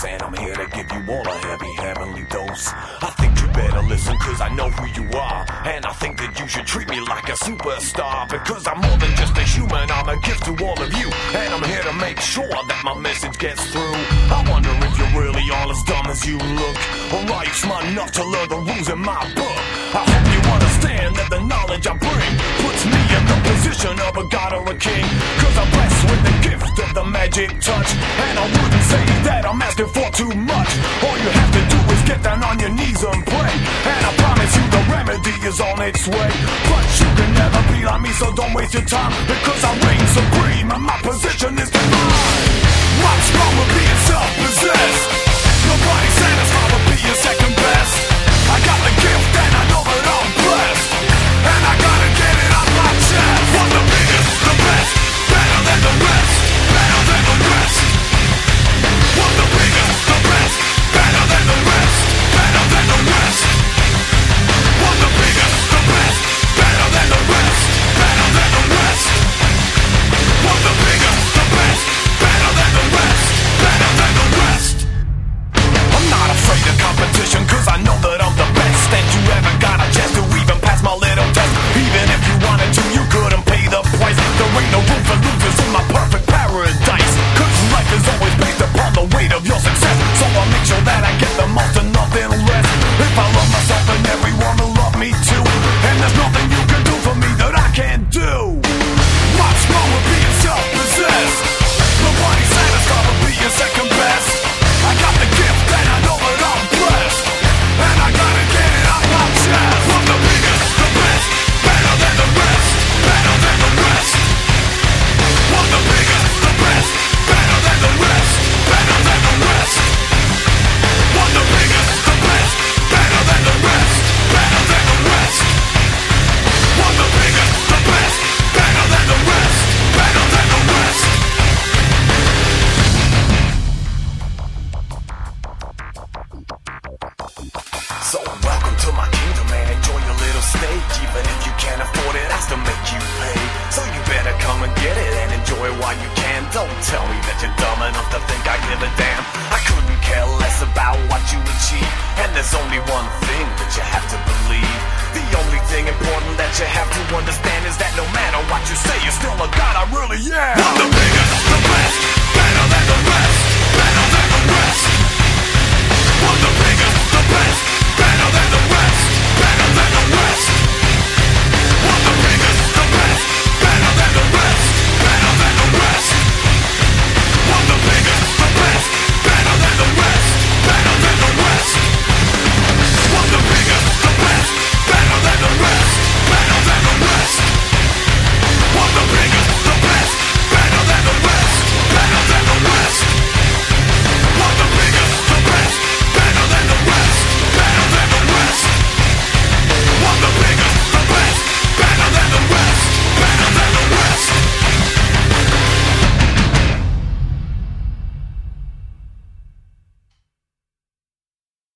and I'm here to give you all a heavy heavenly dose. I think you better listen cause I know who you are, and I think that you should treat me like a superstar, because I'm more than just a human, I'm a gift to all of you, and I'm here to make sure that my message gets through. I wonder if you're really all as dumb as you look, or are you smart enough to learn the rules in my book? I hope you understand that the knowledge I bring puts me in the position of a god or a king, cause I'm blessed with the gift of the magic touch, and I wouldn't say that I'm asking for too much. All you have to do is get down on your knees and pray, and I promise you the remedy is on its way. But you can never be like me, so don't waste your time, because I reign supreme and my position is divine. What's wrong with being self-possessed? Nobody satisfied with being second best. I got the gift and I know that I'm blessed, and I gotta get it on my chest. I'm the biggest, the best, better than the rest, better than the rest. I'm the biggest, the best, better than the rest, better than the rest. I'm the biggest, the best, better than the rest, better than the rest. I'm the biggest, the best, better than the rest, better than the rest. I'm not afraid of competition cause I know that I'm the best, and you haven't got a chance to even pass my little test. Even if you wanted to, you couldn't pay the price. There ain't no room for losers in my perfect paradise, cause life is always based upon the weight of your success. So I'll make sure that I get the most and nothing less. If I love myself, then everyone will love me too, and there's nothing you can do for me that I can't do. What's wrong with being self-possessed? Nobody's satisfied with being second best. I got the gift and I know that I'm blessed, and I gotta get it out my chest. I'm the biggest, the best, better than the rest, better than the rest. I'm the biggest, the best, better than the rest, better than the rest. I'm the biggest, the best, better than the rest, better than the rest. I'm the biggest, the best, better than the rest, better than the rest. So welcome to my kingdom and enjoy your little stage. Even if you can't afford it, I still make you pay. So you better come and get it and enjoy it while you can. Don't tell me that you're dumb enough to think I give a damn. I couldn't care less about what you achieve, and there's only one thing that you have to believe. The only thing important that you have to understand is that no matter what you say, you're still a god, I really am.